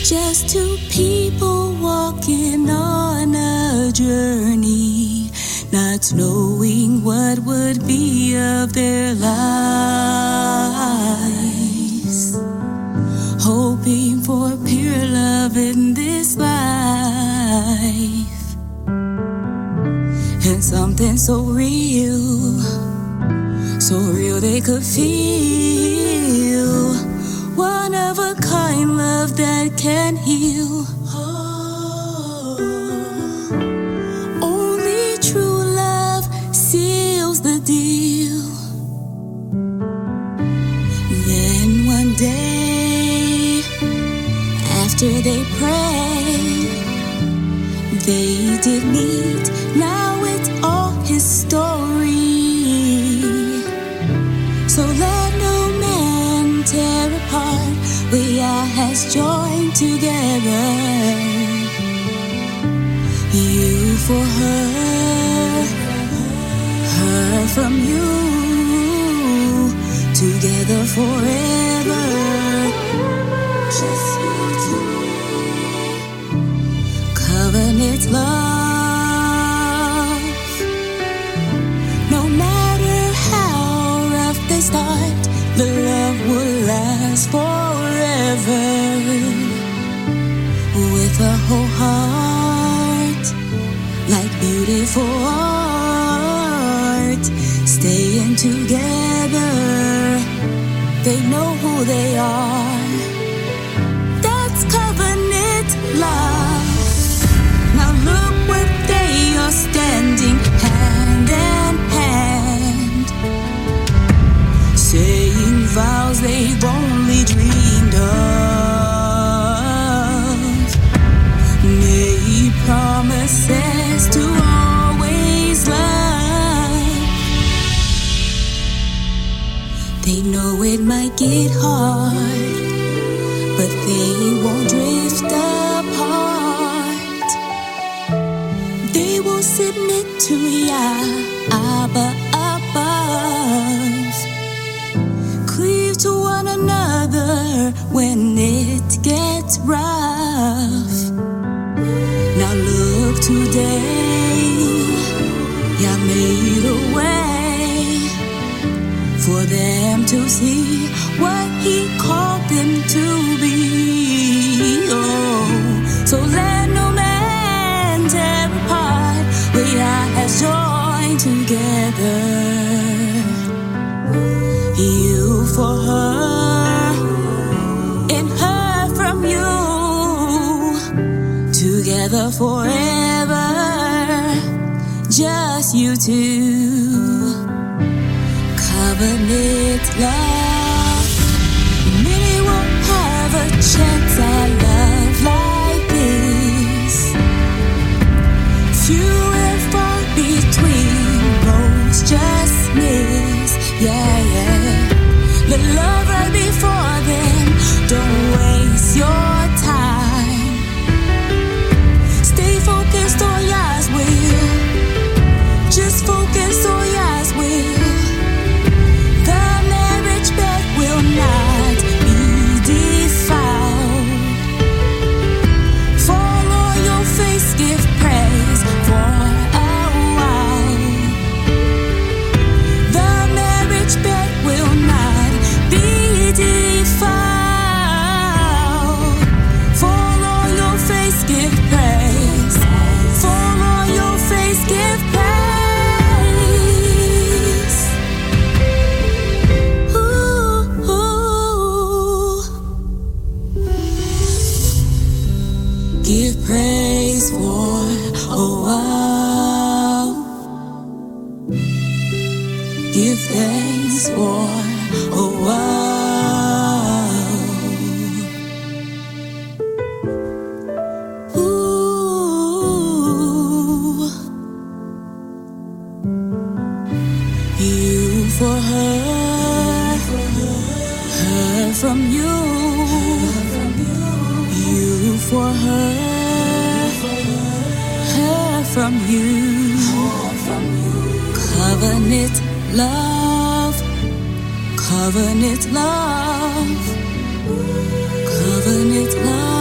Just two people walking on a journey, not knowing what would be of their lives, hoping for pure love in this life, and something so real they could feel. One of a kind love that can heal. Only true love seals the deal. Then one day, after they prayed, they did meet. Now it's all history. So let no man tear apart. We are has joined together. You for her, her from you, together forever. Just you two. Covenant love. No matter how rough they start, the love will last forever. With a whole heart, like beautiful art, staying together. They know who they are. That's covenant love. Now look where they are standing, hand in hand, saying vows they've only dreamed of, made promises to always love. They know it might get hard, but they won't drift apart. They will submit to Yah, Abba above. Cleave to one another when it gets rough. Now look today, Yah made a way for them to see what He called them to be. Oh, so let no man tear apart. We are as joined together. You for her, and her from you, together forever. Just you two. Covenant love. Many won't have a chance at love like this. Few and far between, most just miss. Yeah, yeah. The love right before them. Don't waste your time. Stay focused on Yah's will. Just focus on Yah's will. The marriage bed will not be defiled. Fall on your face, give praise for a while. The marriage bed will not be defiled. Fall on your face, give praise. Fall on your face, give praise. Give praise for a while. Give thanks for a while. Ooh. You for her, her from you. You for her, her from you. Covenant love, covenant love, covenant love.